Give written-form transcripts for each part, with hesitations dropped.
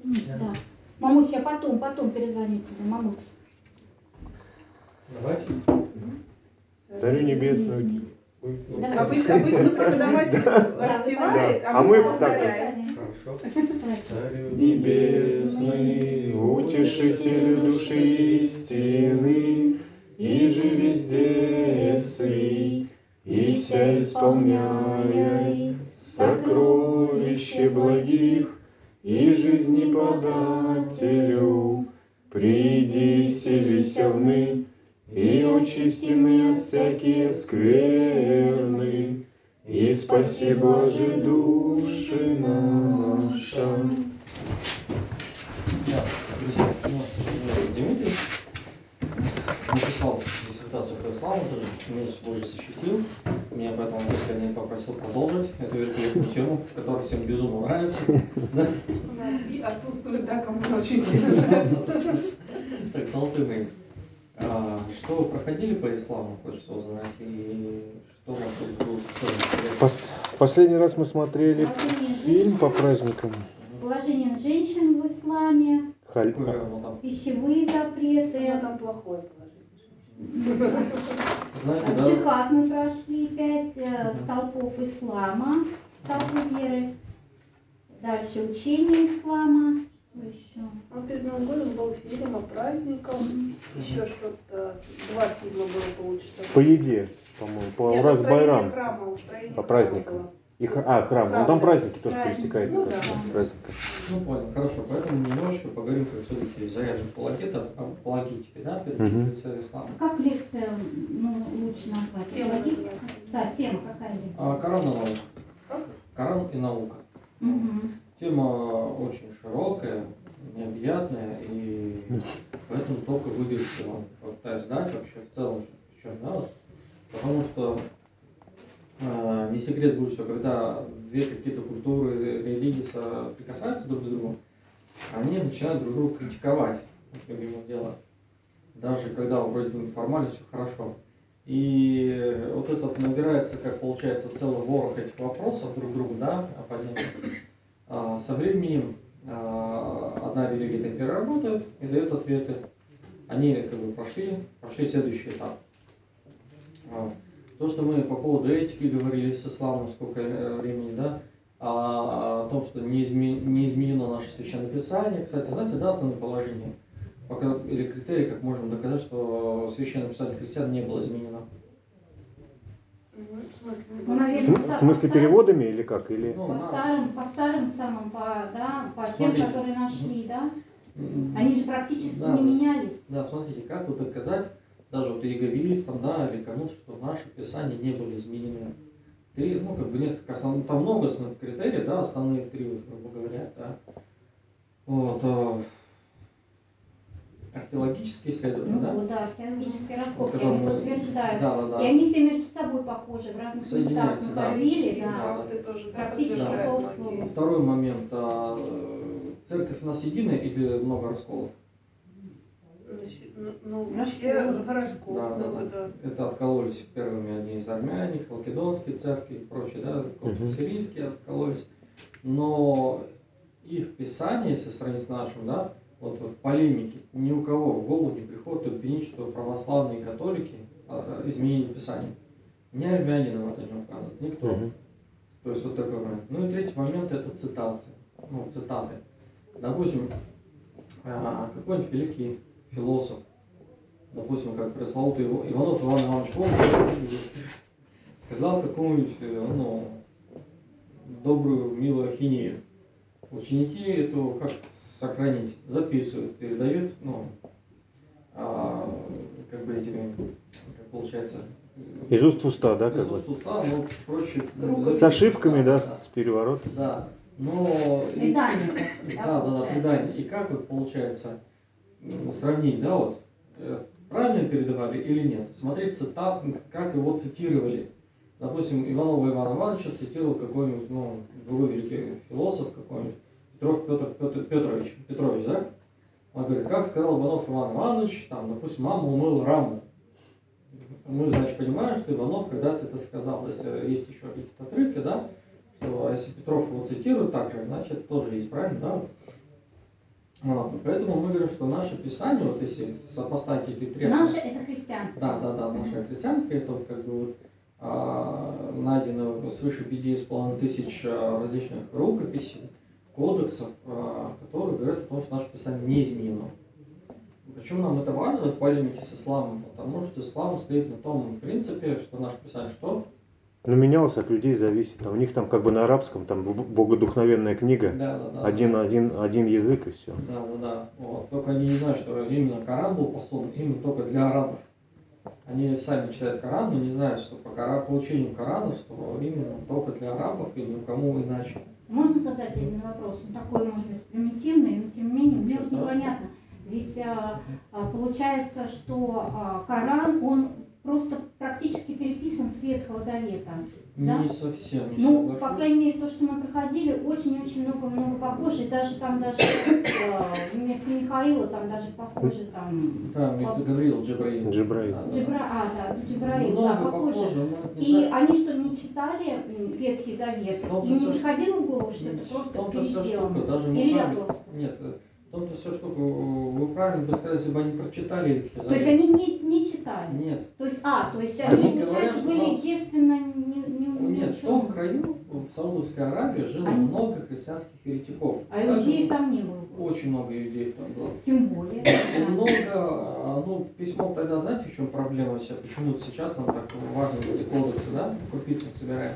Да. Мамусь, я потом перезвоню тебе, Мамусь. Давайте. Царю небесный. Обычно преподаватель распевает, а мы повторяем. Хорошо. Царю небесный, утешителю души истины, и же везде сы, и вся исполняй сокровище благих, и жизни подателю, приди, вселися вны, и очистины от всякие скверны, и спаси, блаже, души наша. Да, друзья, Дмитрий написал диссертацию по исламу, тоже меня Божий защитил. Меня поэтому Господь попросил продолжить эту великолепную тему, которая всем безумно нравится. И отсутствует, да, кому очень нравится. Так, Салтыны, что вы проходили по исламу, хочется узнать, и что может было интересно? Последний раз мы смотрели фильм по праздникам. Положение женщин в исламе, Какое оно там? пищевые запреты. Ну, там плохое положение. Знаете, да? Джихад мы прошли 5 столпов ислама, столпы веры. Дальше учение ислама. Что еще? А перед Новым годом был фильм о праздниках. Еще что-то. 2 фильма было полчаса. По еде, по-моему, по Нет, Ураз Байрам. устроение По храма праздникам. было. Храм. Ну там праздники тоже Праздники. пересекаются. Ну, да. Праздника. Ну, понял, хорошо. Поэтому мы немножечко поговорим, как все-таки зарядных апологетики, да, перед лицом ислама. Как лекцию лучше назвать? Тема Логическая? называется. Да, тема какая лекция? Коран и наука. Как? Коран и наука. Тема очень широкая, необъятная, и поэтому только выделить вам попытаюсь дать вообще в целом, в чем дело. Потому что не секрет будет, что когда две какие-то культуры, религии соприкасаются друг с другом, они начинают друг друга критиковать, как любимое дело. Даже когда вроде бы формально все хорошо. И вот этот набирается, как получается, целый ворох этих вопросов друг к другу, да, оппонентов. Со временем одна религия так переработает и дает ответы. Они как бы прошли следующий этап. То, что мы по поводу этики говорили с исламом сколько времени, да, о том, что не изменено наше священное писание. Кстати, знаете, да, основное положение или критерий, как можем доказать, что священное писание христиан не было изменено. В смысле переводами или как? Или... По старым самым, по тем, которые нашли, да? Они же практически не менялись. Да, смотрите, как вот доказать даже вот иеговистам, да, или кому-то, что наши писания не были изменены. Несколько основных, там много основных критериев, да, основные 3, грубо говоря, да. Вот, археологические исследования, да? Да, археологические раскопки, они подтверждают. Да. И они все между собой похожи, в разных местах находили, да. Практически слово в слово. Второй момент. Церковь у нас единая или много расколов? Вообще раскол. Да. Это откололись первыми одни из армяне, халкидонские церкви и прочее, да, сирийские откололись. Но их писание, если сравнить с нашим, да, вот в полемике ни у кого в голову не приходит обвинить, что православные католики изменили писание. Ни армяне нам это не указывают, никто. То есть вот такой момент. Ну и третий момент — это цитаты. Допустим, какой-нибудь великий философ, допустим, как пресловутый Иванов Иван Иванович сказал какую-нибудь добрую, милую ахинею. Ученики эту как сохранить? Записывают, передают, как получается... Из уст в уста, да? Из уст в уста, но проще... С ошибками, да, с переворотом. Да, но... Предание. Да, предание. И как вот получается сравнить, да, вот, правильно передавали или нет? Смотреть цитат, как его цитировали. Допустим, Иванова Ивана Ивановича цитировал какой-нибудь, другой великий философ какой-нибудь, Петрович, да? Он говорит, как сказал Иванов Иван Иванович, там, допустим, мама умыла раму. Мы, значит, понимаем, что Иванов когда-то это сказал. Если есть еще какие-то отрывки, да, что если Петров его цитирует так же, значит, тоже есть, правильно, да? Поэтому мы говорим, что наше Писание, вот если сопоставить эти три... Наше это христианское. Да, наше христианское, это вот как бы вот, найдено свыше 5,5 тысяч различных рукописей, кодексов, которые говорят о том, что наше Писание не изменено. Почему нам это важно в полемике с исламом? Потому что ислам стоит на том принципе, что наше Писание что? Ну, менялось, от людей зависит. А у них там как бы на арабском, там богодухновенная книга. Один язык и все. Да. Вот. Только они не знают, что именно Коран был послан именно только для арабов. Они сами читают Коран, но не знают, что по учению Корана, что именно только для арабов и никому иначе. Можно задать один вопрос? Он такой, может быть, примитивный, но тем не менее, мне вот непонятно. Ведь получается, что Коран, он просто практически переписан с Ветхого Завета. Да? Не совсем, не Ну, соглашусь. по крайней мере, то, что мы проходили, очень-очень много похоже. И даже там вместо Михаила там даже похоже там. Да, вместо Гавриил, Джибраил. Джибраил, да, похоже. И они что, не читали Ветхий Завет? Им не приходило в голову, что это просто переделано? Или я просто? Нет, в том-то вся штука, вы правильно бы сказали, если бы они прочитали Ветхий Завет. То есть они не читали? Нет. То есть они, получается, были естественно не Нет, в том краю, в Саудовской Аравии, жило много христианских еретиков. А иудеев там не было? Очень много иудеев там было. Тем более. Много, письмо тогда, знаете, в чем проблема вся? Почему сейчас нам так важно эти кодексы, да, купить их собираем?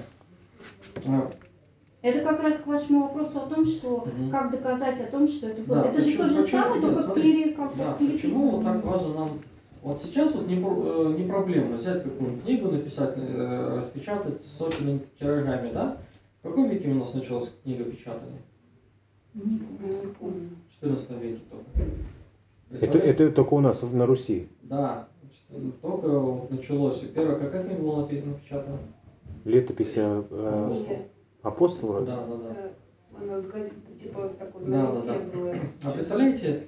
Это как раз к вашему вопросу о том, что как доказать о том, что это было. Да, это же то же самое, только переписано. Почему вот так важно нам? Вот сейчас вот не проблема взять какую-нибудь книгу, написать, распечатать с сотенными тиражами, да? В каком веке у нас началась книгопечатание? Не помню. В 14 веке только. Это только у нас на Руси. Да, только вот началось. Первая какая книга была напечатана? Летопись апостолов? Да. Она газета типа такой Да. была. А представляете,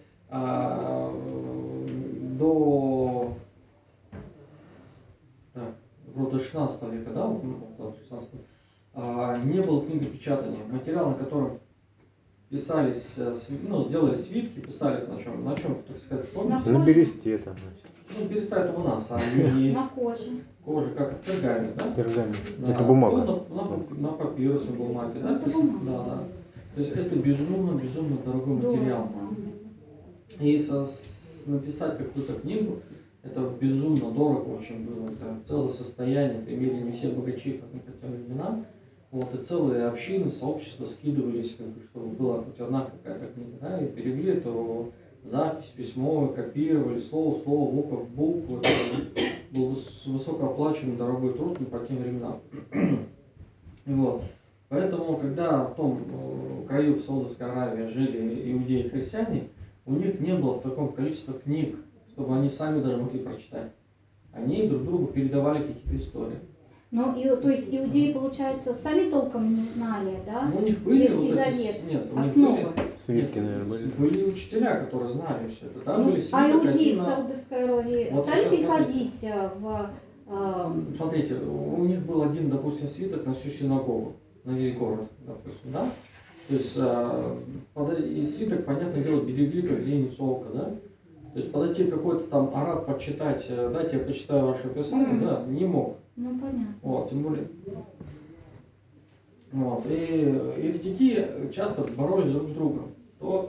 до 16 века, да, до 16 не было книгопечатания. Материал, на котором писались, делали свитки, писались на чем, так сказать, помните? На бересте там. Береста это у нас, а не... На коже. Кожа, как пергамент, да? Пергамент. Да. Это бумага. На папирусной бумаге, да? Это бумага. Да. То есть это безумно дорогой материал. Да. И написать какую-то книгу, это безумно дорого очень было. Это целое состояние, это имели не все богачи, как по тем временам. Вот, и целые общины, сообщества скидывались, чтобы была хоть одна какая-то книга, да, и берегли эту запись, письмо, копировали слово, буква в букву. Это был высокооплачиваемый дорогой труд по тем временам. Вот. Поэтому, когда в том краю в Саудовской Аравии жили иудеи и христиане, у них не было в таком количестве книг, чтобы они сами даже могли прочитать. Они друг другу передавали какие-то истории. То есть иудеи, получается, сами толком не знали, да? У них были основы. Свитки, наверное, были. Были учителя, которые знали все это. Там были свиток, иудеи в Саудовской Аравии стали приходить в... Смотрите, у них был один, допустим, свиток на всю синагогу, на весь город, допустим, да? То есть, и свиток, понятное дело, берегли как зеницу ока, да? То есть подойти какой-то там араб почитать, дайте я почитаю ваше писание, да, не мог. Ну, понятно. Вот, тем более. Вот, и еретики часто боролись друг с другом. То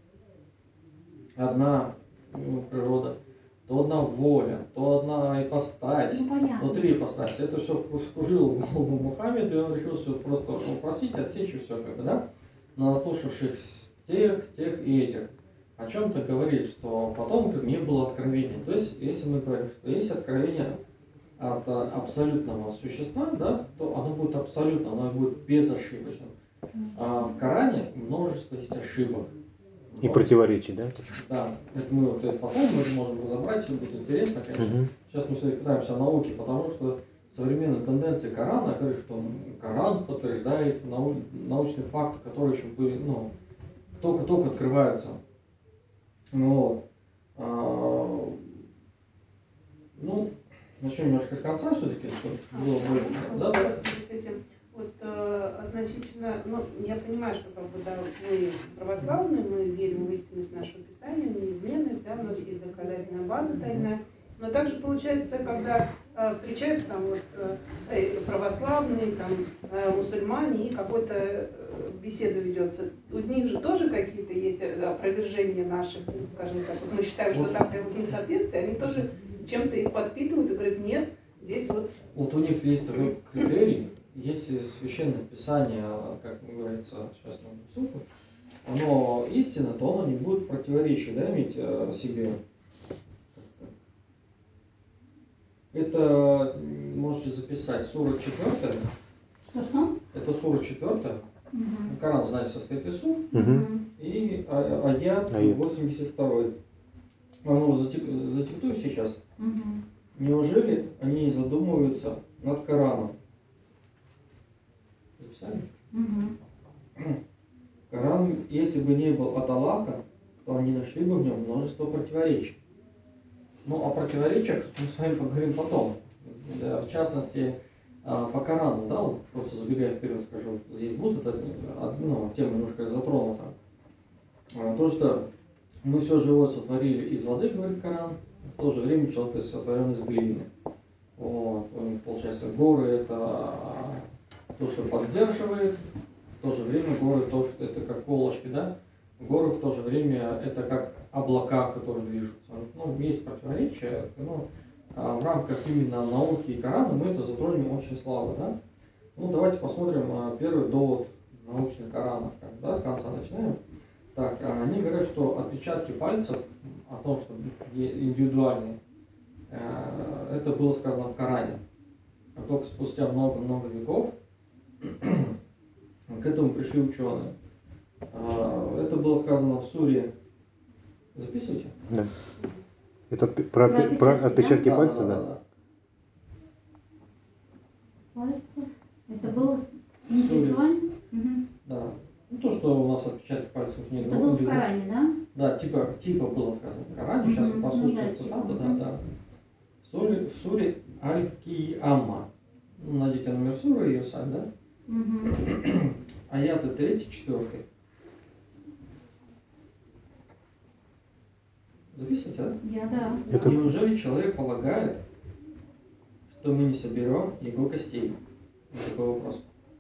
одна природа, то одна воля, то одна ипостась, то три ипостаси. Это все вкружило в голову Мухаммеду, и он решил все просто упростить, отсечь и все, как бы, да? Но наслушавшись тех и этих, о чем-то говорит, что потом не было откровения. То есть, если мы говорим, что есть откровение от абсолютного существа, да, то оно будет абсолютно, оно будет безошибочным. А в Коране множество есть ошибок. И противоречий, да? Да, это мы потом можем разобрать, если будет интересно, конечно. Сейчас мы все-таки пытаемся о науке, потому что современные тенденции Корана говорят, что Коран подтверждает научные факты, которые еще были, только-только открываются. Начнем немножко с конца все-таки, чтобы было более. С этим. Вот относительно, ну, я понимаю, что как бы, да, мы православные, мы верим в истинность нашего Писания, в неизменность, да, у нас есть доказательная база тайная. Но также получается, когда встречаются там вот православные, там мусульмане, и какой-то беседа ведется, у них же тоже какие-то есть опровержения наших, скажем так. Вот мы считаем, что там вот несоответствие, они тоже чем-то их подпитывают и говорят, нет, здесь вот. Вот у них есть такой критерий, если священное писание, как говорится, сейчас на ссылку, оно истинно, то оно не будет противоречия, да, иметь себе. Это можете записать сура 4. Что? Это сура 4. Коран, знаете, состоит из сур. И аят 82. Вам его задиктую сейчас. Неужели они задумываются над Кораном? Записали? Коран, если бы не был от Аллаха, то они нашли бы в нем множество противоречий. Ну, о противоречиях мы с вами поговорим потом. В частности, по Корану, да, вот просто забегая вперед скажу, здесь будет одна тема немножко затронута. То, что мы все живое сотворили из воды, говорит Коран, в то же время человек сотворен из глины. Вот, у них, получается, горы это то, что поддерживает, в то же время горы то, что это как полочки, да? Горы в то же время это как облака, которые движутся. Ну, есть противоречия, но в рамках именно науки и Корана мы это затронем очень слабо, да? Ну, давайте посмотрим первый довод научный Корана, да, с конца начинаем. Так, они говорят, что отпечатки пальцев, о том, что индивидуальные, это было сказано в Коране. А только спустя много-много веков к этому пришли ученые. Это было сказано в суре. Записывайте? Да. Это про отпечатки пальцев, да? Пальцев. Это было индивидуально? Да. Ну, то, что у нас отпечатки пальцев нет. Это было в Коране, да? Да, типа было сказано в Коране. Сейчас вы послушаете цитату, да. В суре Аль-Кияма. Ну, найдите номер суры, ее сайт, да? Аяты 3-4. Записывайте, да? Да. Неужели человек полагает, что мы не соберем его костей? Вот такой вопрос.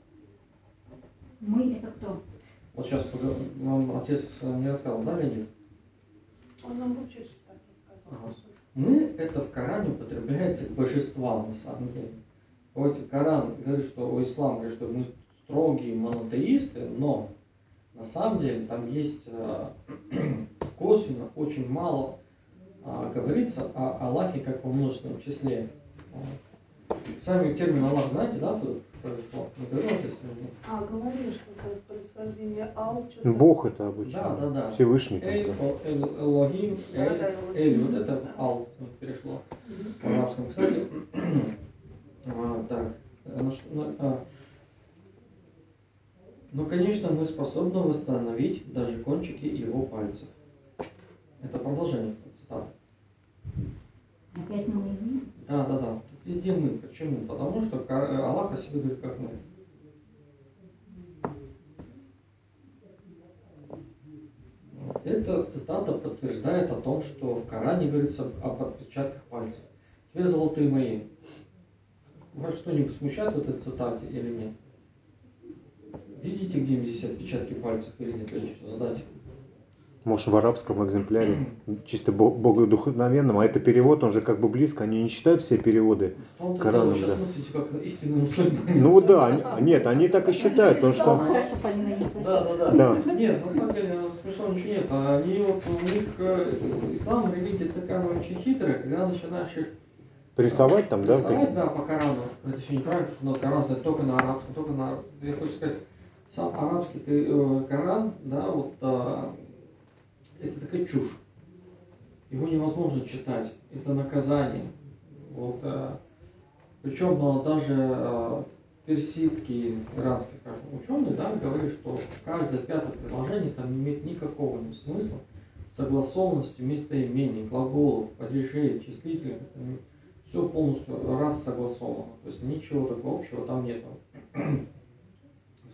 Мы это кто? Вот сейчас вам отец не рассказал, да, Леонид? Он нам учит, что так рассказал. Мы это в Коране употребляется к божествам, на самом деле. Вот Коран говорит, что ислам говорит, что мы строгие монотеисты, но на самом деле там есть косвенно очень мало говорится о Аллахе как во множественном числе. Сами термин Аллах знаете, да, тут произошло? Не говорил, говорили, что это происхождение Ал. Бог это обычно. Да. Всевышний. Элогим, Эль, вот это Ал перешло в арабском. Кстати, так, но, конечно, мы способны восстановить даже кончики его пальцев. Это продолжение цитаты. Опять мы. Да. Тут везде мы. Почему? Потому что Аллах о себе говорит как мы. Эта цитата подтверждает о том, что в Коране говорится об отпечатках пальцев. Теперь, золотые мои, вас что-нибудь смущает в этой цитате или нет? Видите, где здесь отпечатки пальцев или нет? Задайте. Может, в арабском экземпляре, чисто богодухновенном, а это перевод, он же как бы близко, они не читают все переводы Корана. Вы сейчас мыслите, как истинные мусульмане. Ну да, нет, они так и считают, потому что... Да. Нет, на самом деле смешного ничего нет. Они вот, у них ислам, религия такая очень хитрая, когда начинаешь их Рисовать там, да? Рисовать, да, по Корану. Это еще неправильно, потому что у нас Коран стоит только на арабском, Я хочу сказать, сам арабский Коран, да, вот это такая чушь. Его невозможно читать. Это наказание. Вот, причем даже персидские, иранские, скажем, ученые, да, говорят, что каждое пятое предложение там не имеет никакого смысла, согласованности местоимений, глаголов, падежей, числительных. Это все полностью раз согласовано. То есть ничего такого общего там нет.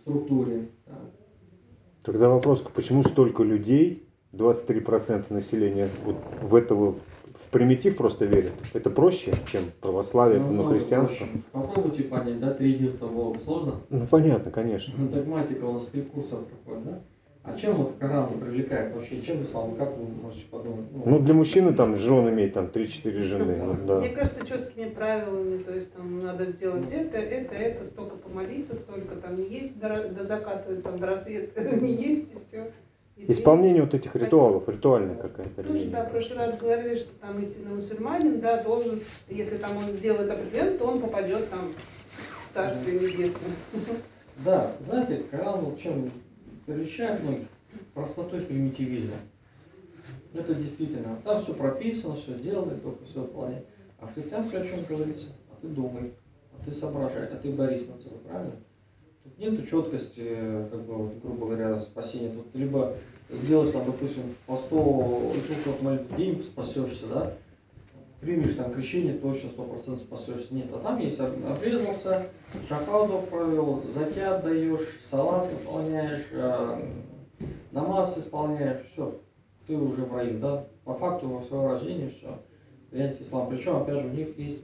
структуре. Да. Тогда вопрос, почему столько людей, 23% населения, вот в этого, в примитив просто верят? Это проще, чем православие, ну, христианство? Проще. Попробуйте понять, да, три единства Бога. Сложно? Ну, понятно, конечно. Догматика у нас 3 курса проходит, да? А чем вот Коран привлекает вообще? Чем ислам? Как вы можете подумать? Ну, для мужчины там жен иметь там 3-4 жены. Ну, да. Мне кажется, четкими правилами, то есть там надо сделать это, столько помолиться, столько там не есть до заката, там до рассвета не есть и все. Исполнение вот этих ритуалов, ритуальная какая-то религия. Да, в прошлый раз говорили, что там истинный мусульманин, да, должен, если там он сделает определенно, то он попадет там в Царствие Небесное. Да, знаете, Коран вот чем прельщает многих? Простотой примитивизма. Это действительно, там все прописано, все сделано, только все выполняет. А в христианстве о чем говорится? А ты думай, а ты соображай, а ты борись над собой, правильно? Тут нету четкости, как бы, грубо говоря, спасения. Тут либо сделаешь, там, допустим, по 100 Иисусов молитв в день спасешься, да? Примешь там крещение, точно 100% спасешься. Нет, а там есть обрезался, шахаду провел, закят даешь, салат выполняешь, намаз исполняешь, все, ты уже в раю, да? По факту своего рождения все. Принятие ислама. Причем, опять же, у них есть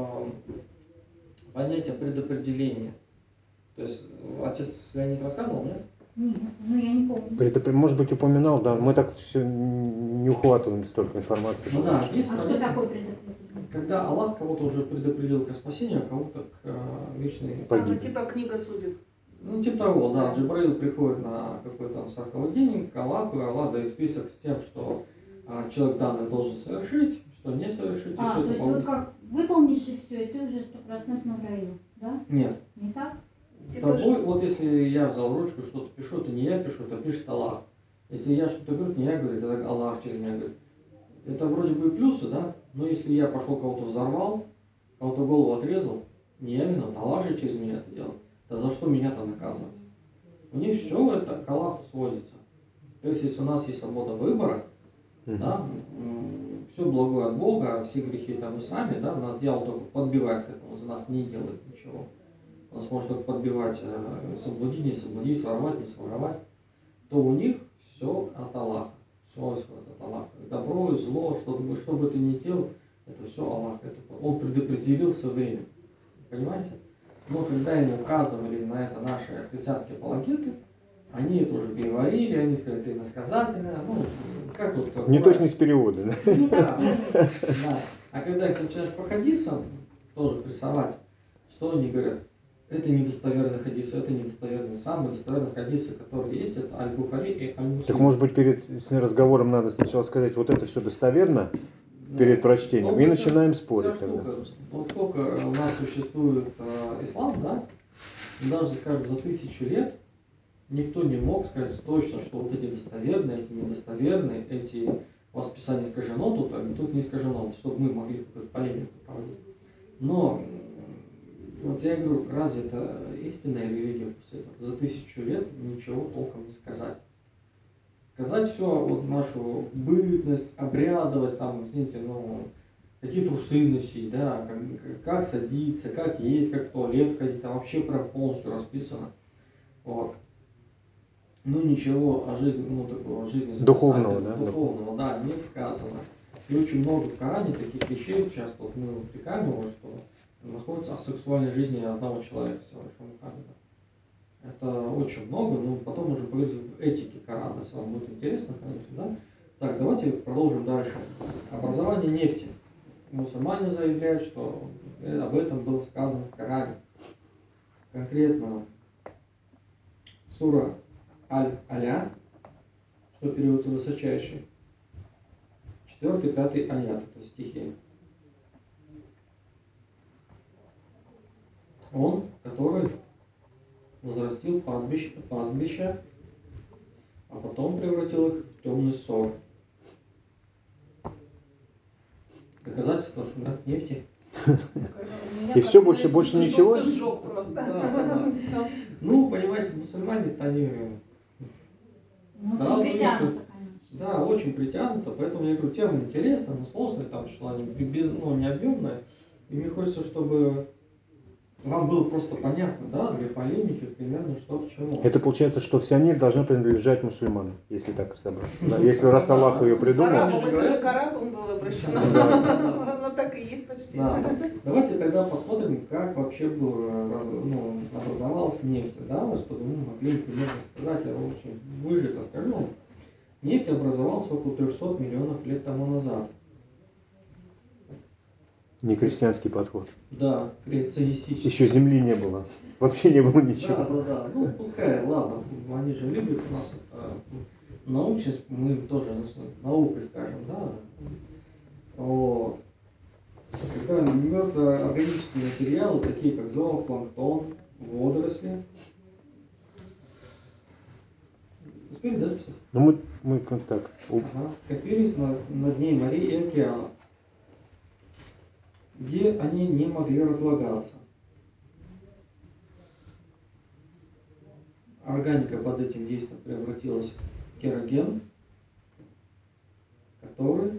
понятие предопределения. То есть отец Леонид рассказывал, нет? Нет, ну я не помню. Может быть, упоминал, да. Мы так все не ухватываем столько информации. Ну да, есть А что такое предопределение? когда Аллах кого-то уже предопределил к спасению, а кого-то к вечной погибели. Типа книга судеб. Ну, типа того, да. Джибраил приходит на какой-то 40-й день к Аллаху, и Аллах дает список с тем, что человек данный должен совершить, что не совершить. То есть вот как выполнишь и все, и ты уже 100% в раю, да? Нет. Не так? Тобой, вот если я взял ручку, что-то пишу, это не я пишу, это пишет Аллах. Если я что-то говорю, это не я говорю, это Аллах через меня говорит. Это вроде бы и плюсы, да? Но если я пошел кого-то взорвал, кого-то голову отрезал, не я виноват, Аллах же через меня это делал. Да за что меня-то наказывать? У них все это к Аллаху сводится. То есть, если у нас есть свобода выбора, да, все благое от Бога, а все грехи там и сами, да, нас дьявол только подбивает к этому, за нас не делает ничего. У нас может только подбивать, соблуди, не соблуди, своровать, не своровать, то у них все от Аллаха. Все исходит от Аллаха. Добро и зло, что бы ты ни делал, это все Аллах. Он предопределил все время. Понимаете? Но когда им указывали на это наши христианские апологеты, они это уже переварили, они сказали, это иносказательно, ну, как вот... Неточность перевода, да? Да. А когда их начинаешь по хадисам тоже прессовать, что они говорят? Это недостоверный хадис, это недостоверный. Самые достоверные хадисы, которые есть, это Аль-Бухари и Аль-Муслим. Так может быть перед разговором надо сначала сказать, вот это все достоверно, перед прочтением, и начинаем спорить. Вот сколько у нас существует ислам, да? Даже, скажем, за 1000 лет никто не мог сказать точно, что вот эти достоверные, эти недостоверные, эти у вас писание искажено, тут не искажено, чтобы мы могли какую-то полемику проводить. Но вот я говорю, разве это истинная религия после этого? За 1000 лет ничего толком не сказать. Сказать все, вот нашу бытность, обрядовость, там, извините, ну, какие трусы носить, да, как садиться, как есть, как в туалет ходить, там вообще прям полностью расписано. Вот. Ну ничего о жизни, ну такого жизни духовного, да, не сказано. И очень много в Коране таких вещей, часто вот мы упрекаем его, что находится о сексуальной жизни одного человека, всего лишь Мухаммеда. Это очень много, но потом уже поговорить в этике Корана, если вам будет интересно, конечно, да. Так, давайте продолжим дальше. Образование нефти. Мусульмане заявляют, что об этом было сказано в Коране. Конкретно сура Аль-Аля, что переводится высочайший, 4-5 аят, то есть стихи. Он, который возрастил пастбища, а потом превратил их в темный ссор. Доказательства, да, нефти. И все, больше ничего? Ну, понимаете, мусульмане-то они сразу ищут. Да, очень притянуто, поэтому я говорю, тема интересная, но сложная, там, что они не объемная. И мне хочется, чтобы вам было просто понятно, да, для полемики примерно что к чему. Это получается, что вся нефть должна принадлежать мусульманам, если так собрать. Да, если раз Аллах ее придумал. Арабам, это же к арабам было обращено. Да. Оно так и есть почти. Да. Давайте тогда посмотрим, как вообще образовалась нефть, да, чтобы мы могли примерно сказать, я очень выжито скажу. Нефть образовалась около 300 миллионов лет тому назад. Не крестьянский подход. Да, креационистический. Еще земли не было. Вообще не было ничего. Да. Ну, пускай, ладно, они же любят у нас научность, мы тоже наукой скажем, да. Вот. Когда мертвые органические материалы, такие как зоопланктон, водоросли. Успели, да, записать? Ну мы как так. Ага. Копились на дне морей и океанов, где они не могли разлагаться. Органика под этим действием превратилась в кероген, который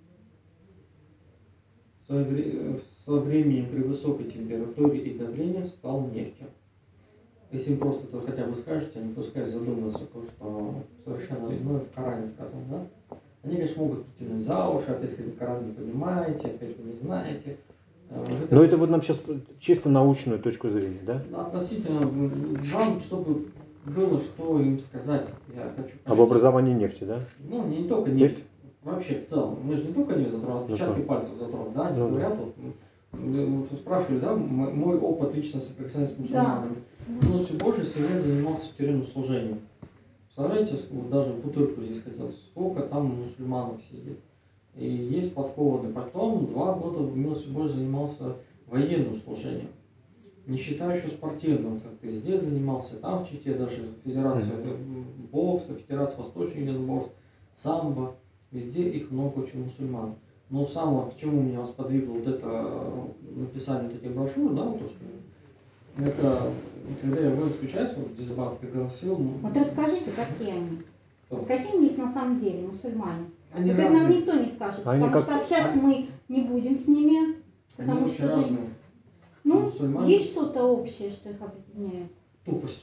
со временем при высокой температуре и давлении стал нефтью. Если им просто это хотя бы скажете, они пускай задумаются, то, что совершенно иное в Коране сказано, да? Они, конечно, могут притянуть за уши, опять сказать, Коран не понимаете, опять вы не знаете. Но это вот нам сейчас чисто научную точку зрения, да? Относительно вам, чтобы было что им сказать, я хочу понять. Об образовании нефти, да? Ну, не только нефть, вообще в целом. Мы же не только не затронули, отпечатки пальцев затронули, да? Они говорят, вот спрашивали, да, мой опыт лично соприкосновения с мусульманами. Милостью Божией Совет занимался тюремным служением. Представляете, вот даже в Бутырку здесь хотел, сколько там мусульманов сидит. И есть подкованы. Потом 2 года в милостью Божией занимался военным служением. Не считая еще спортивным, как ты здесь занимался, там в Чите даже федерация бокса, федерация восточных единоборств, самбо, везде их много очень мусульман. Но самое, к чему меня сподвигло вот это написание вот этих брошюр, да, вот то, что это когда я в воинскую часть, вот дисбат пригласил. Вот расскажите, какие они? Вот какие есть на самом деле мусульмане? Они вот это нам никто не скажет, потому что общаться мы не будем с ними. Потому они что очень разные. Ну, мусульмане... есть что-то общее, что их объединяет? Тупость.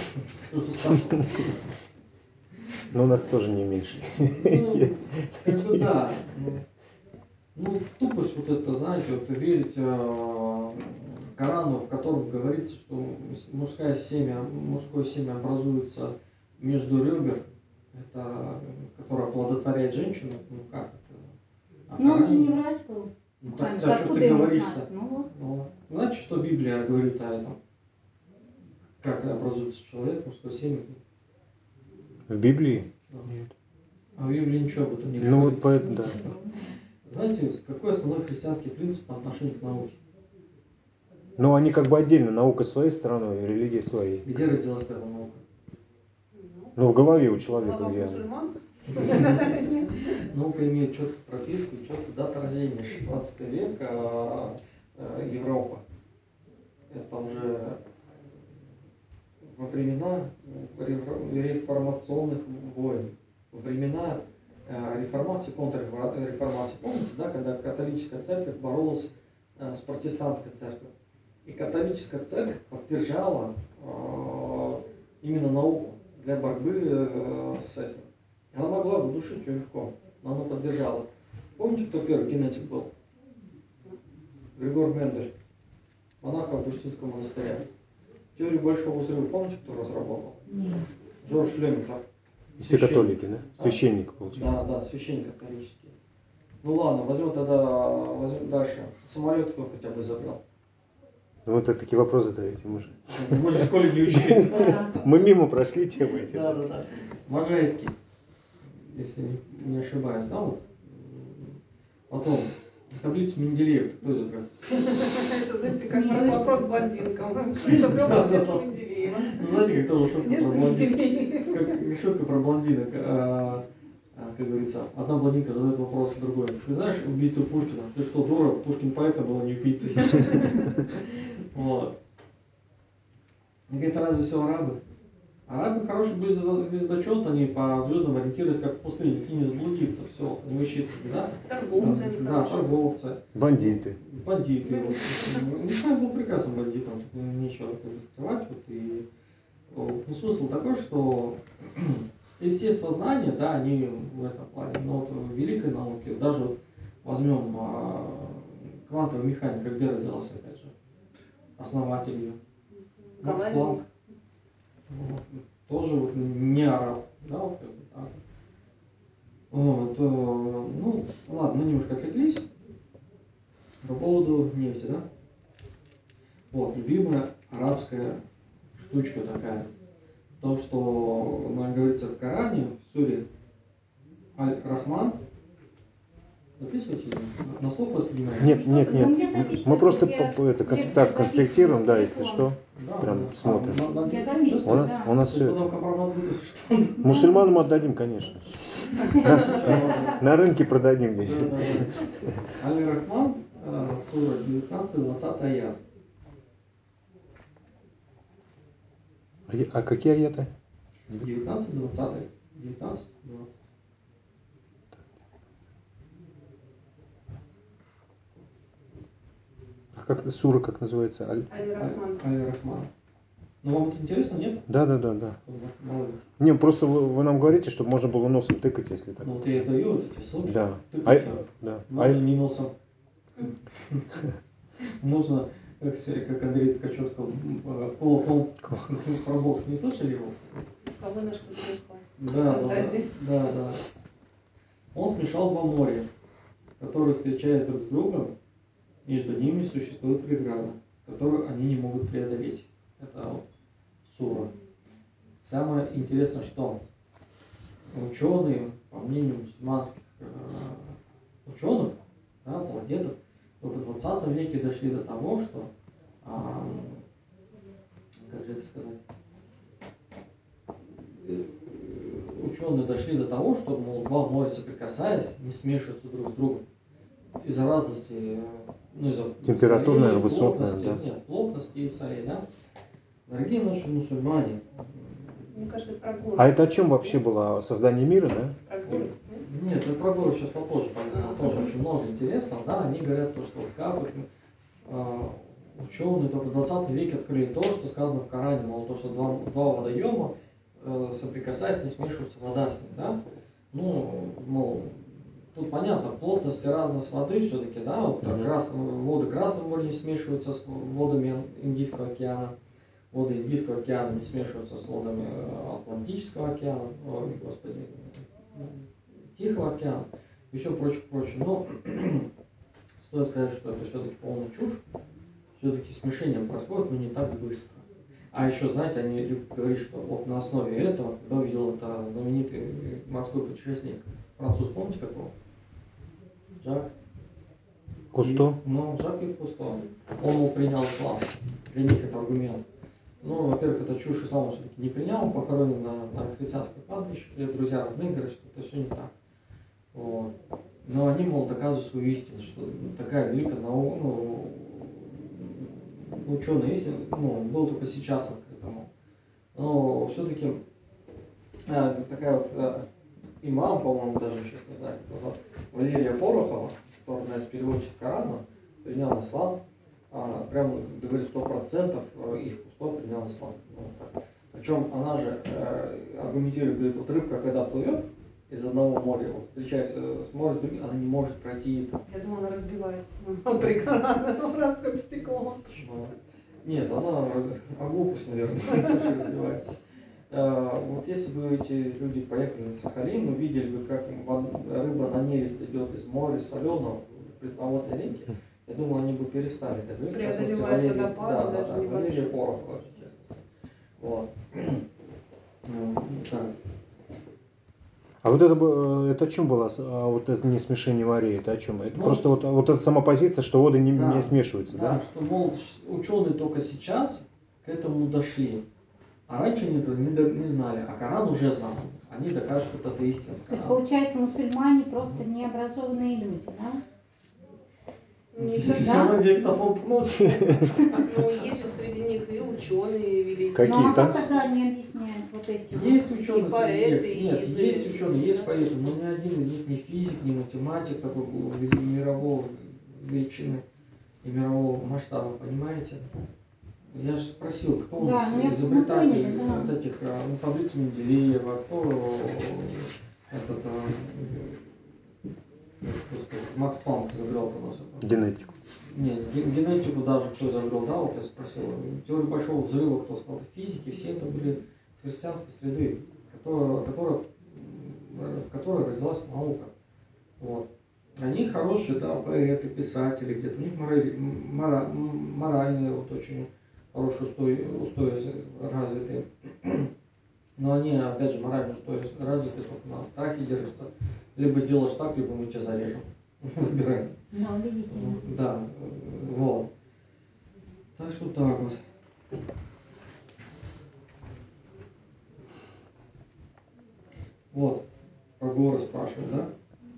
Но у нас тоже не меньше. Как бы да. Ну, тупость вот это, знаете, вот верить Корану, в котором говорится, что мужское семя образуется между ребер, это, которое оплодотворяет женщину, ну как это? Но он же не врач был. Ну, так, Откуда что ты говоришь-то? знать? Ну, Знаете, что Библия говорит о этом? Как образуется человек, мужское семя? В Библии? Да. Нет. А в Библии ничего об этом не говорится. Ну вот поэтому, да. Знаете, какой основной христианский принцип по отношению к науке? Но они как бы отдельно, наука своей стороной, религия своей. Где родилась эта наука? Ну в голове у человека где она. Наука имеет четкую прописку и четкую дату рождения. 16 век, Европа. Это уже во времена реформационных войн, во времена реформации, контрреформации. Помните, да, когда католическая церковь боролась с протестантской церковью. И католическая церковь поддержала именно науку для борьбы с этим. Она могла задушить ее легко, но она поддержала. Помните, кто первый генетик был? Григор Мендель, монах Августинского монастыря. Теорию большого взрыва, помните, кто разработал? Нет. Джордж Лемиттер. Все католики, да? Священник, получается. Да, священник католический. Ну ладно, возьмем дальше. Самолет кто хотя бы изобрел? Ну вот такие вопросы задаете, мы же. Мы же в школе не учились. Мы мимо прошли темы эти. Да. Можайский, если не ошибаюсь, да, вот. Потом, таблицу Менделеева кто изобрел? Это, знаете, как вопрос блондинкам. Кто изобрел таблицу Менделеева? Ну, знаете, как тоже шутка Конечно, про блондинок. Менделеев. Как шутка про блондинок. Как говорится, одна блондинка задает вопрос другой. Ты знаешь убийцу Пушкина? Ты что, дура? Пушкин поэт был, а не убийцей. Вот. Говорит, разве все арабы? Арабы хорошие были звездочеты, они по звездам ориентировались как в пустыне, никто не заблудиться, все, они высчитывали, да? Торговцы они Да, хорошие. торговцы. Бандиты. Бандиты. Вот. Николай был прекрасным бандитом, тут нечего как бы скрывать. Вот, и, ну, смысл такой, что естествознания, да, они в этом плане, но вот в великой науке, даже вот возьмем квантовая механика, где родилась, опять же, основатель ее, Макс Планк. Вот, тоже вот не араб, да, вот как бы так. Вот, ну, ладно, мы немножко отвлеклись по поводу нефти, да. Вот, любимая арабская штучка такая. То, что говорится в Коране, в суре Аль-Рахман. Записывайте, на слух воспринимаете? Нет, нет, У меня нет. записано, Мы просто я так конспектируем, да, если телефон. что. Да, Прям да. смотрим. Я записываю, У нас, да. у нас То есть все потом это. компромат будет, если что. Мусульманам отдадим, конечно. На рынке продадим. Да, да, да. Аль-Рахман, сура 19-20 аят. А какие аяты? 19-20. 19-20. А как сура как называется? Аль-Рахман. Аль-Рахман. Ну вам это интересно, нет? Да. Молодец. Не, просто вы нам говорите, чтобы можно было носом тыкать, если так. Ну вот я и даю вот эти ссылки. Да. Тыкайте. Да. Можно не носом. Можно, как Андрей Ткачев сказал, колокол про бокс. Не слышали его? Кого на что приехал? Да. Он смешал два моря, которые, встречаясь друг с другом, между ними существует преграда, которую они не могут преодолеть. Это вот сура. Самое интересное, что ученые, по мнению мусульманских ученых, да, апологетов, в 20 веке дошли до того, что, как же это сказать, ученые дошли до того, что, мол, два моря, соприкасаясь, не смешиваются друг с другом. Из-за разности, ну, из-за температурная, солей, высотная, плотности, да. Нет, плотности и солей, да. Дорогие наши мусульмане. Мне кажется, это про горы. А это о чем вообще было? Создание мира, да? Про горы. Нет, это про горы сейчас попозже, поэтому тоже очень много интересного, да. Они говорят то, что вот как вот ученые только в 20 веке открыли то, что сказано в Коране, мол, то, что два водоема, соприкасаясь, не смешивается вода с ним, да. Ну, мол, тут понятно, плотность и разность воды все-таки, да, вот воды Красного моря не смешиваются с водами Индийского океана, воды Индийского океана не смешиваются с водами Атлантического океана, Тихого океана и все прочее. Но стоит сказать, что это все-таки полная чушь, все-таки смешение происходит, но не так быстро. А еще, знаете, они любят говорить, что вот на основе этого, когда увидел это знаменитый морской путешественник, француз, помните какого? Жак? Кусто? Жак и Кусто. Он принял ислам. Для них это аргумент. Ну, во-первых, это чушь, и сам он все-таки не принял, он похоронен на христианском кладбище, и друзья родные говорят, что это все не так. Вот. Но они, мол, доказывают свою истину, что такая великая наука, ученый истина, был только сейчас открыто. Но все-таки такая вот имам, по-моему, даже сейчас не знаю, как назвать, Валерия Порохова, которая одна из переводчиков Корана, принял ислам, прям говорит 100% их Кусто принял ислам. Причем она же аргументирует, говорит, вот рыбка, когда плывет из одного моря, вот встречается с морем, она не может пройти это. Я думала, она разбивается. При Коране, раз как стекло. Нет, она глупость, наверное, больше развивается. Вот если бы эти люди поехали на Сахалин, увидели бы, как рыба на нерест идет из моря соленого в пресноводной реке, я думаю, они бы перестали. В частности, Валерия Порохова, в частности. Вот. Так. А вот это о чем было? Вот это не смешение морей, это о чем? Это просто вот эта сама позиция, что воды не смешиваются, да? Да, что, мол, ученые только сейчас к этому дошли. А раньше они этого не знали, а Коран уже знал. Они докажут, что это истина. То есть, получается, мусульмане просто необразованные люди, да? Никогда. Все равно диктофон помолчит. Ну, есть же среди них и ученые великие. Какие Ну а там? как тогда они объясняют вот эти вот? Есть ученые И поэты, среди них. Нет, и есть ученые, есть да. поэты, но ни один из них не физик, не математик такой мирового величины и мирового масштаба, понимаете? Я же спросил, кто у Да, нас ну я изобретатель поняли, да. вот этих таблиц Менделеева, кто этот, господи, Макс Планк изобрел у нас это. Генетику. Нет, генетику даже кто изобрел, да, вот я спросил. Теорию большого взрыва, кто сказал, физики, все это были с христианской среды, в которой родилась наука. Вот. Они хорошие, да, поэты, писатели, где-то у них моральные вот очень хорошие устои развитые. Но они, опять же, морально устои развиты, только на страхе держатся. Либо делаешь так, либо мы тебя зарежем. Выбираем. Да, убедительно. Да, вот. Так что так вот. Вот, про горы спрашивают, да?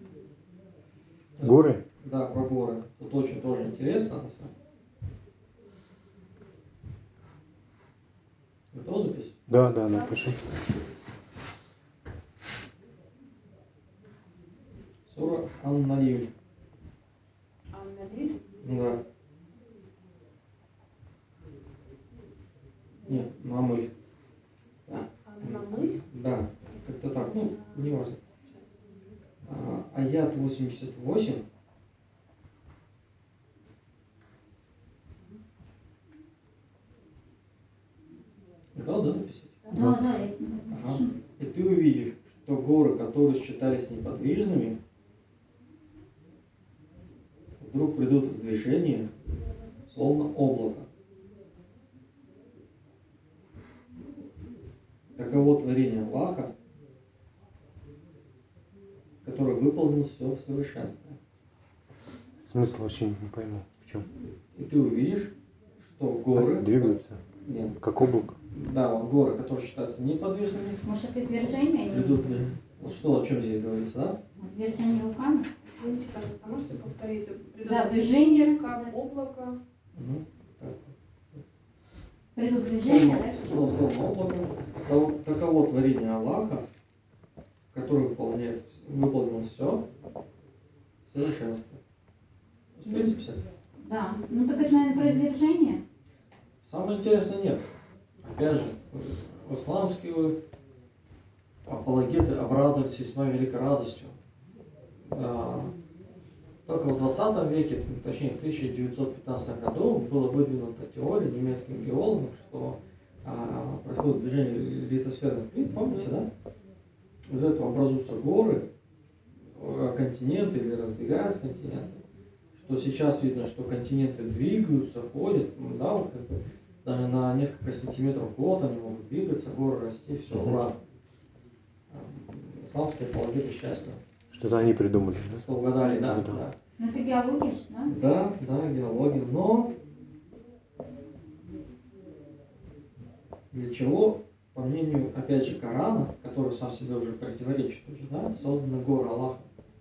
Горы? Да, про горы. Тут очень тоже интересно, на самом деле. Готов запись? Да, напиши. Сура Ан-Налиль. Ан-Налиль? Да. Нет, Намыль. Ан-Намыль? Да, как-то так, ну, не важно. Аят 88. Готов, да, написать? Да, я Ага. напишу. И ты увидишь, что горы, которые считались неподвижными, вдруг придут в движение, словно облако. Таково творение Аллаха, который выполнил все в совершенстве. Смысл вообще не пойму. В чем? И ты увидишь, что горы... Двигаются? Нет. Как облако? Да, вот горы, которые считаются неподвижными, Может, это извержение? придут в движение. Вот что, о чем здесь говорится, да? Извержение вулкана? Извините, пожалуйста, можете повторить? Придут Да, движение, движение, как да. облако. Так. Придут движения, да? Словно облако. Таково творение Аллаха, который выполнил все в совершенстве. Успеете писать? Да. Ну так это, наверное, про извержение? Самое интересное нет. Опять же, исламские апологеты обрадовались весьма великой радостью. Только в 20 веке, точнее в 1915 году, была выдвинута теория немецким геологом, что происходит движение литосферных плит, помните, да? Из этого образуются горы, континенты или раздвигаются континенты. Что сейчас видно, что континенты двигаются, ходят, да, вот как бы даже на несколько сантиметров в год они могут двигаться, горы расти, все, ура. Исламские апологеты счастливы. Что-то они придумали, да? Что угадали, да, Да. да. Ну это геология же, да? Да, геология. Но для чего, по мнению, опять же, Корана, который сам себе уже противоречит уже, да, созданы горы Аллаха.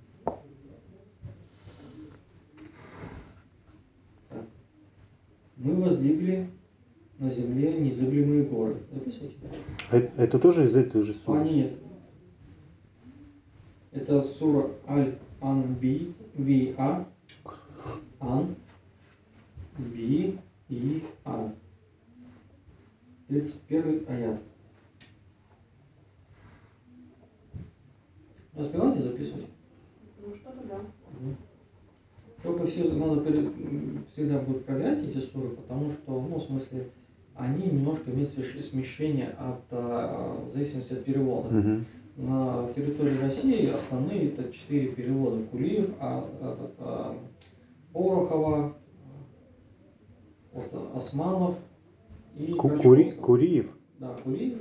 Так. Мы воздвигли на земле незыблемые горы. Записывайте. Это тоже из этой же суры? Нет. Это сура Аль-Анбия. Ан-Би-И-А. 31 аят. Успеваете записывать? Ну, что-то да. Только всегда будут проверять эти суры, потому что, ну, в смысле, они немножко имеют смещение в зависимости от перевода. Угу. На территории России основные это 4 перевода. Кулиев, Порохова, Османов и Крачковского. Куриев? Да, Кулиев.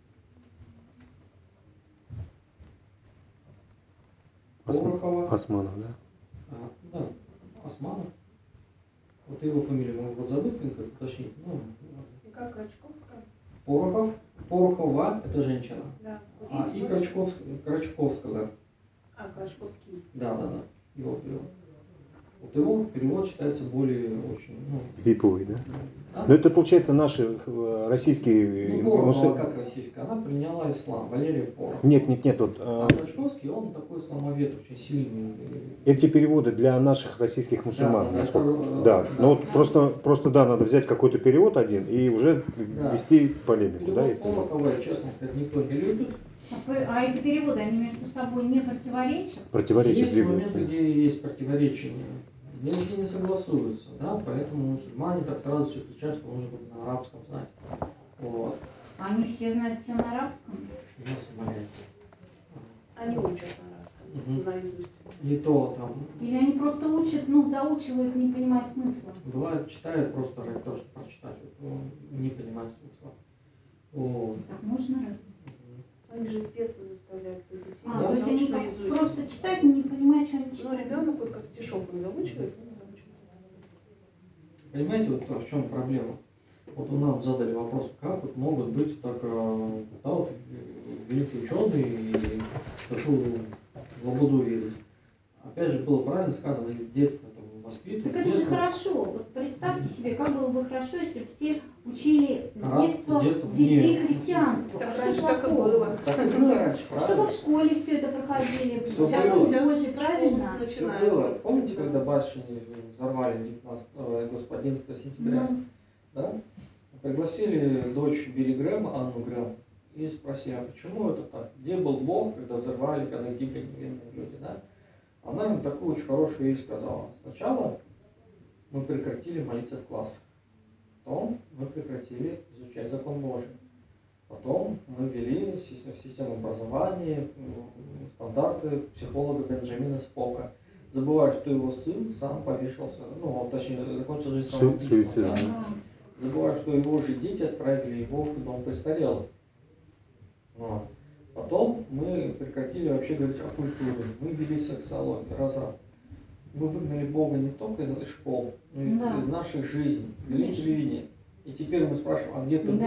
Порохова. Османов, да? Да, Османов. Вот его фамилию могу забыть, как уточнить. Ну, И как Крачковская? Порохова – это женщина. Да. И Крачковского. Крачковский. Да, его перевод. Вот его перевод считается более очень, ну, Виповый, да? да? Но это, получается, наши российские... Ну, Порохова как российская, она приняла ислам, Валерия Порохова. Нет, вот... А Рачковский, он такой исламовед, очень сильный. Эти переводы для наших российских мусульман, Да, насколько... да. Ну вот просто, да, надо взять какой-то перевод один и уже вести полемику, Перевод да, если... Порохова, честно сказать, никто не любит. А эти переводы, они между собой не противоречат? Противоречия Есть двигаются. моменты, где есть противоречия, где не согласуются, да, поэтому мусульмане так сразу все кричат, что нужно только на арабском знать. Вот. Они все знают все на арабском? Нас умоляют. Они учат на арабском, наизусть. И то там... Или они просто учат, ну, заучивают, не понимая смысла? Бывает, читают просто ради того, чтобы прочитать, не понимая смысла. Вот. Так можно разве? Они же с детства заставляют своих детей То есть они наизусть. просто читать, не понимая, что они Ну, читают? ребенок вот как стишок он заучивает, он заучивает. Понимаете, вот в чем проблема? Вот нам задали вопрос, как вот могут быть только да, вот, великие ученые и такую лабуду верить. Опять же, было правильно сказано, из детства там, воспитывать. Так это же хорошо. Вот представьте себе, как было бы хорошо, если бы все учили с детства детей христианству. Так А что раньше так и плохого? было. Так и было раньше, Чтобы правильно? в школе все это проходили, Всё сейчас было. Божий, правильно? Все было. Помните, когда башни взорвали 11 сентября? Ну, Да? Пригласили дочь Билли Грэма, Анну Грэм, и спросили, а почему это так? Где был Бог, когда взорвали, когда гибли невинные люди? Да? Она им такую очень хорошую вещь сказала. Сначала мы прекратили молиться в классах, потом мы прекратили изучать закон Божий, потом мы ввели систему образования, стандарты психолога Бенджамина Спока, забывая, что его сын сам повешался, ну, точнее, закончил жизнь самоубийством. Да? Забывая, что его же дети отправили его в дом престарелых. Вот. Потом мы прекратили вообще говорить о культуре. Мы ввели сексологию, разврат. Мы выгнали Бога не только из школ, но и из наших жизней, ввели телевидение. И теперь мы спрашиваем, а где ты был?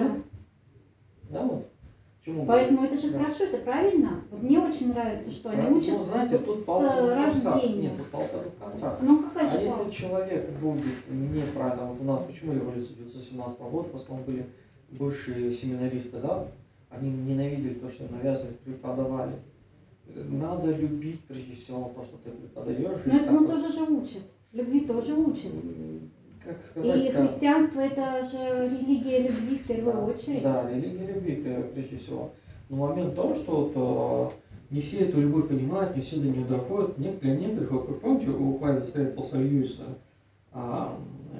Да, вот. Почему поэтому это же хорошо, это правильно. Вот мне очень нравится, что они учат ну, знаете, тут с рождения. Нет, тут палка в концах. Ну какая же Если палка? человек будет неправильно, вот у нас, почему революция 1917 года, в основном были бывшие семинаристы, да, они ненавидели то, что навязывали, преподавали. Надо любить, прежде всего, то, что ты преподаешь. Но этому тоже же учат. Любви тоже учат. Как сказать, и христианство это же религия любви в первую очередь. Да, религия любви прежде всего. Но момент в том, что вот, не все эту любовь понимают, не все до нее доходят. Для некоторых, вот как помните, у Клайва Стейплса Льюиса в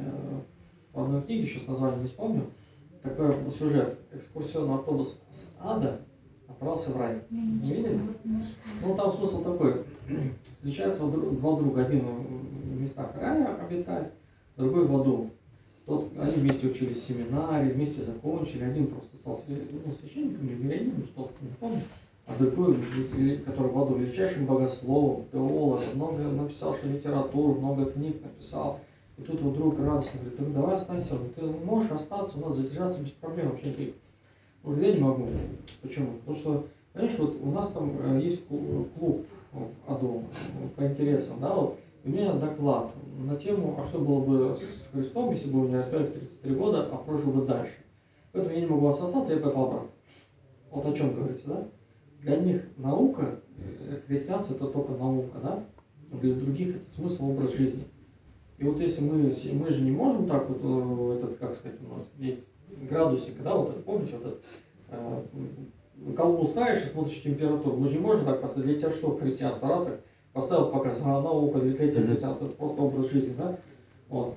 одной книге, сейчас название не вспомню, такой сюжет. Экскурсионный автобус с ада отправился в рай. Не видели? Ну там смысл такой. Встречаются два друга. Один в местах рая обитает, другой в аду. Они вместе учились в семинаре, вместе закончили. Один просто стал священником или мирянином, что-то не помню. А другой, который в аду величайшим богословом, теологом, много написал литературу, много книг написал. И тут вот друг радостно говорит, ну давай останься, ты можешь остаться, у нас задержаться без проблем вообще никаких. Вот я не могу. Почему? Потому что, понимаешь, вот у нас там есть клуб в аду по интересам, да, вот. У меня доклад на тему, а что было бы с Христом, если бы его не распяли в 33 года, а прожил бы дальше. Поэтому я не могу остаться, я поехал обратно. Вот о чем говорится, да? Для них наука, христианство это только наука, да? Для других это смысл, образ жизни. И вот если мы же не можем так вот, этот, как сказать, у нас есть градусник, да, вот это, помните, вот это, колбу ставишь и смотришь температуру. Мы же не можем так поставить. Для тебя что христианство? Раз так поставил показ, а наука, для тебя христианство, это просто образ жизни, да? Вот.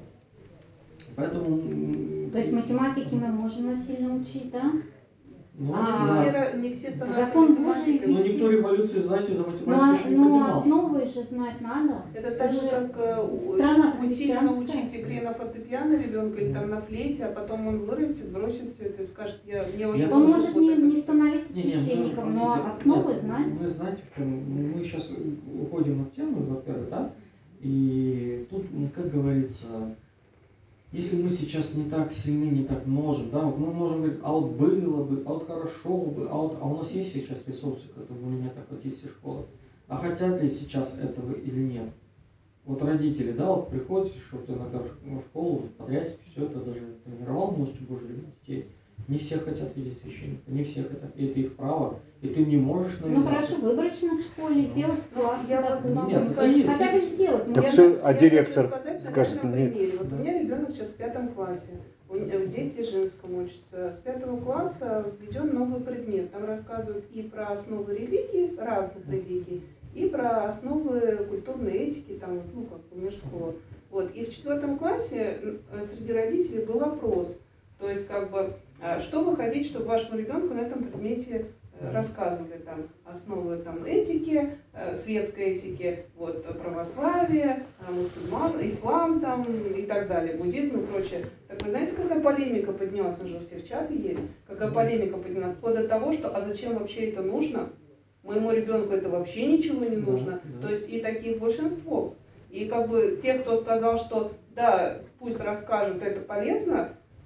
Поэтому... То есть математики мы можем насильно учить, да? Ну, не все становятся закон математиками. Но никто революции, знаете, за математику еще не но поднимал. основы же знать надо. Это так же, как страна усиленно христианская. учить игре на фортепиано ребенка или там на флейте, а потом он вырастет, бросит все это и скажет, мне уже... Он может вот не становиться священником, но основы знать. Вы знаете, в чем? Мы сейчас уходим на тему, во-первых, да? И тут, как говорится, если мы сейчас не так сильны, не так можем, да, вот мы можем говорить, а вот было бы, а вот хорошо бы, а у нас есть сейчас ресурсы, которые у меня так вот есть и школа. А хотят ли сейчас этого или нет? вот родители, да, вот приходят, что ты иногда в школу, подрядчики, все это даже тренировал милостью Божией любви детей. Не все хотят видеть священника, не все хотят, и это их право, и ты не можешь навязать. Ну хорошо, выборочно в школе сделать класс. Я вот могу Нет, сказать, есть, хотя бы сделать. Так я все, хочу директор сказать на скажет реальном нет. примере. Вот у меня ребенок сейчас в 5 классе, дети женском учатся. С 5 класса введен новый предмет. Там рассказывают и про основы религии, разных религий, и про основы культурной этики, там, ну, как бы мирского. Вот. И в 4 классе среди родителей был опрос. То есть, как бы, что вы хотите, чтобы вашему ребенку на этом предмете рассказывали, там, основы там, этики, светской этики, вот, православие, мусульман, ислам там, и так далее, буддизм и прочее. Так вы знаете, какая полемика поднялась, уже у всех чаты есть, какая полемика поднялась, вплоть до того, что а зачем вообще это нужно? Моему ребенку это вообще ничего не нужно. То есть и таких большинство. И как бы те, кто сказал, что да, пусть расскажут, это полезно,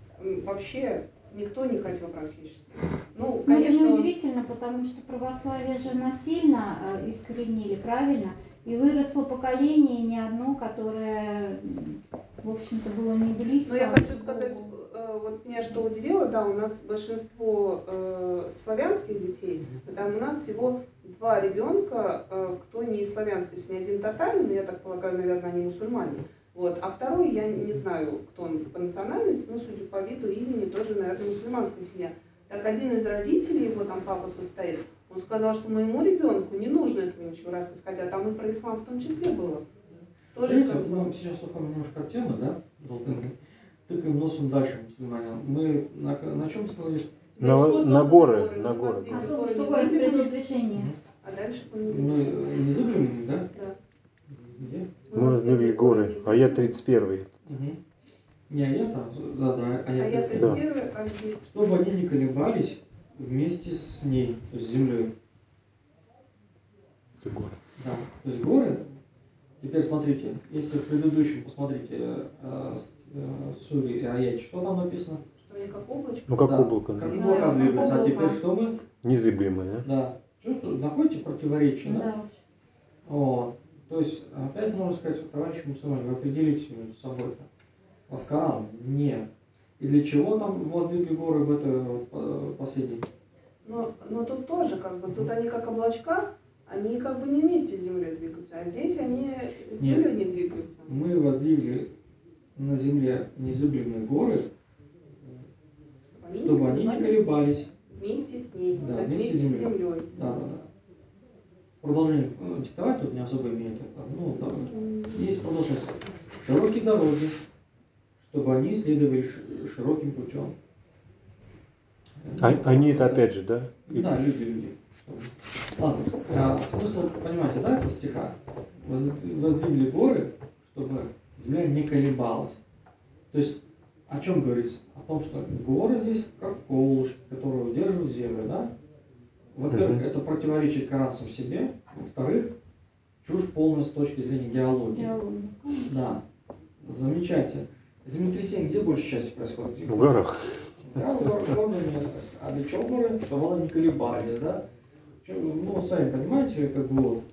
вообще никто не хотел практически. Ну, конечно, это неудивительно, потому что православие же насильно искоренили, правильно? И выросло поколение не одно, которое, в общем-то, было не близко. Но я хочу сказать, вот меня что удивило, да, у нас большинство славянских детей, там у нас всего 2 ребенка, кто не из славянской семьи, один татарин, я так полагаю, наверное, они мусульмане. Вот. А второй, я не знаю, кто он по национальности, но судя по виду имени, тоже, наверное, мусульманская семья. Так один из родителей, его там папа состоит, он сказал, что моему ребенку не нужно этого ничего рассказать, хотя там и про ислам в том числе было. Тоже Знаете, мы сейчас уходим немножко от темы, да, тыкаем носом дальше мусульманин. Мы на чем сказали? На горы. А то, что горы придут в движение. А дальше Мы незыблемыми, да? Да. Где? Мы воздвигли горы. Аят 31. Не аят, да, аят 31, чтобы они не колебались вместе с ней, то есть с землей. Это горы. Да, то есть горы. Теперь смотрите, если в предыдущем посмотрите суре и аяте, что там написано? что они как облачко. Ну как Да, облако. как Да. облако двигаются, а теперь что мы? Незыблемое, да? Да. Чувствуете, находите противоречие, да? Да. Вот. То есть, опять можно сказать, товарищи мусульмане, вы определитесь между собой-то. У вас Коран? Нет. И для чего там воздвигли горы в это последнее? Но тут тоже, как бы, тут они как облачка, они как бы не вместе с землей двигаются, а здесь они с землей не двигаются. Мы воздвигли на земле незыблемые горы, чтобы они не колебались. Вместе с ней, Да, то есть вместе с землей. Да. Продолжение диктовать тут не особо имеет это. Ну, да, есть продолжение. Широкие дороги, чтобы они следовали широким путем. Они это опять же, да? Да, люди. Ладно, смысл, понимаете, да, этого стиха? Воздвигли горы, чтобы земля не колебалась. То есть, о чем говорится? О том, что горы здесь как колышки, которые удерживают землю, да? Во-первых, это противоречит Коран сам себе. Во-вторых, чушь полная с точки зрения геологии. Да, замечательно. Землетрясение где больше части происходит? В горах. Да, в горной местности. А для чего горы? Чтобы они не колебались, да? Ну, сами понимаете, как бы вот.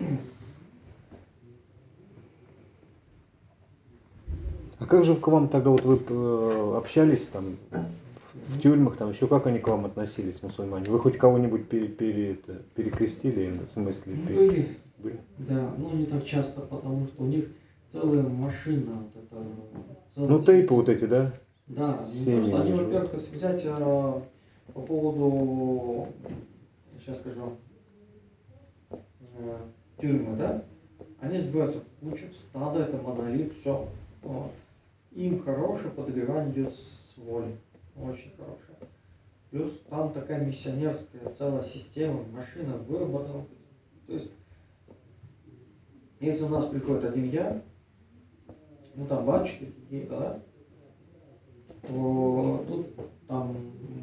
А как же к вам тогда, вот вы общались там в тюрьмах, там еще как они к вам относились, мусульмане? Вы хоть кого-нибудь перекрестили, в смысле? Были. Да, ну не так часто, потому что у них целая машина. Вот это, ну тейпы вот эти, да? Да, не то, что они, во-первых, если взять по поводу, сейчас скажу, тюрьмы, да, они сбиваются в кучу, стадо, это монолит, все. Вот. Им хорошее подогревание идет с воли, очень хорошее. Плюс там такая миссионерская целая система, машина выработана. То есть, если у нас приходит один я, ну там батюшки какие-то, да, то тут там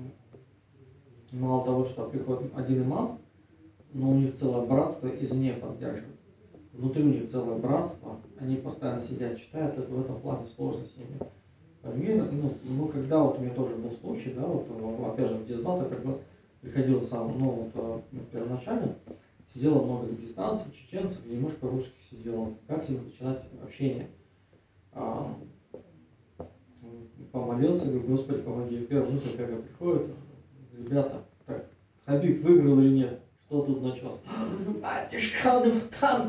мало того, что приходит один имам, но у них целое братство извне поддерживает. Внутри у них целое братство, они постоянно сидят, читают, это в этом плане сложно с ними. Ну, когда вот у меня тоже был случай, да, вот опять же в Дисбат приходил сам, ну, вот первоначально, сидело много дагестанцев, чеченцев, и немножко русских сидело. Как с ними начинать общение? Помолился, говорю, Господи, помоги. И первая мысль, когда приходит, ребята, так, Хабиб выиграл или нет? Что тут началось? Батюшка, он там,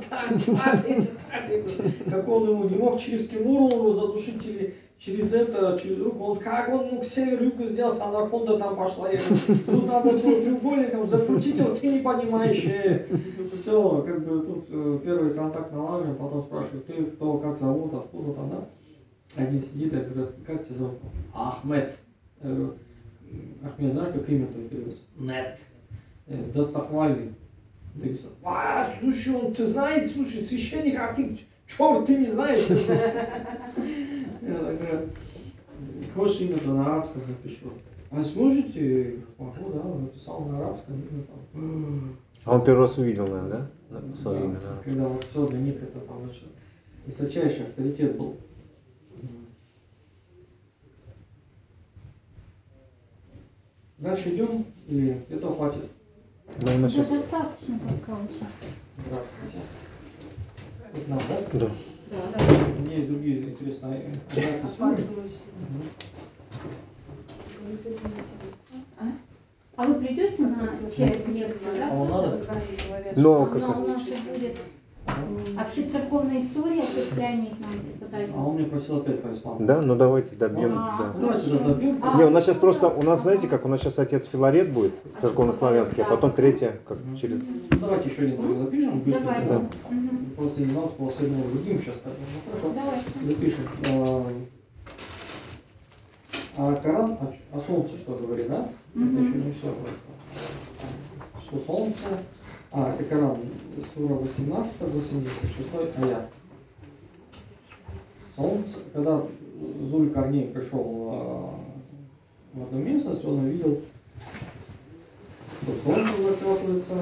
как он ему не мог через Кимуру его задушить или через руку, он как он мог север-юг сделать, анаконда там пошла. Я говорю, тут надо было треугольником закрутить его, ты не понимаешь. Все, как бы тут первый контакт налажен, потом спрашивают, ты кто, как зовут, откуда там, да? Один сидит, я говорю, как тебя зовут? Ахмед. Я говорю, Ахмед, знаешь, как имя твое переводится? Нет. Достохвальный. Слушай, он, ты знаешь, слушай, священник, а ты, черт, ты не знаешь. Я говорю, хочешь имя-то на арабском напишу? А сможете? Могу, да, он написал на арабском имя там. А он первый раз увидел, наверное, да? Свое имя, да. Когда вот все для них это там очень высочайший авторитет был. Дальше идем или этого хватит? Ну, у нас сейчас... Достаточно пока очень. Здравствуйте. Это нам, да? Да. Да. У меня есть другие интересные понятия. А вы придете на часть лекцию, да? А вам надо? Но Она у нас же будет общецерковная история, опять Леонид нам преподает. А он мне просил опять про ислам. Да, ну давайте добьем. А, Да. Давайте добьем. Не, у нас сейчас просто, у нас, знаете, как у нас сейчас отец Филарет будет, церковнославянский, а потом третья, как через... Ну, давайте еще один раз запишем. Быстренько. Давайте. Да. Угу. Просто не знал, что с одним другим сейчас. Поэтому, ну, хорошо. Давайте. Запишем. А Коран о солнце что говорит, да? Это еще не все просто. Что солнце? Это Коран, сура 18, 86 аят. Солнце, когда Зуль-Карней пришел в одну местность, он увидел, что солнце закатывается,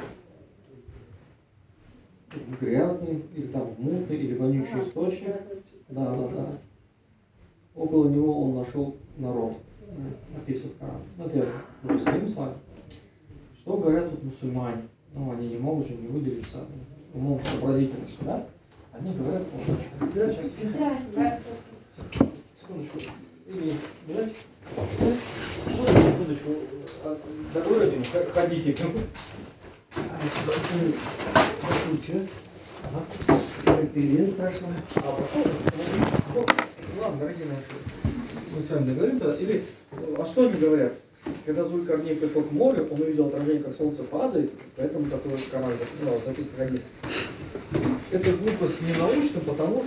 грязный, или там мутный, или вонючий источник. Да. Около него он нашел народ, написано в Коране. Это я уже своим словами. Что говорят тут мусульмане? Ну, они не могут же не выделиться умом, сообразительностью, да? Они говорят, Здравствуйте. секундочку, или бежать? Секундочку, добрый один, хадисик. Сейчас. Привет, прошло. Ладно, дорогие наши, мы с вами договоримся. Или, а что они говорят? Когда Зуль-Карней пришел к морю, он увидел отражение, как солнце падает, поэтому такой канал записан хадис. Это глупость не научно, потому